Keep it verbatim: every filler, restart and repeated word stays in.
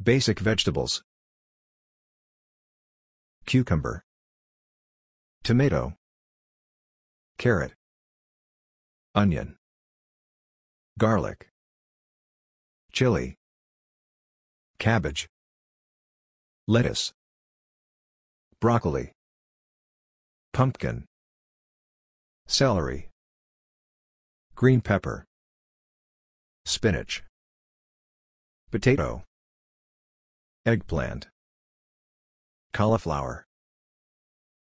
Basic vegetables: cucumber, tomato, carrot, onion, garlic, chili, cabbage, lettuce, broccoli, pumpkin, celery, green pepper, spinach, potato, eggplant, cauliflower.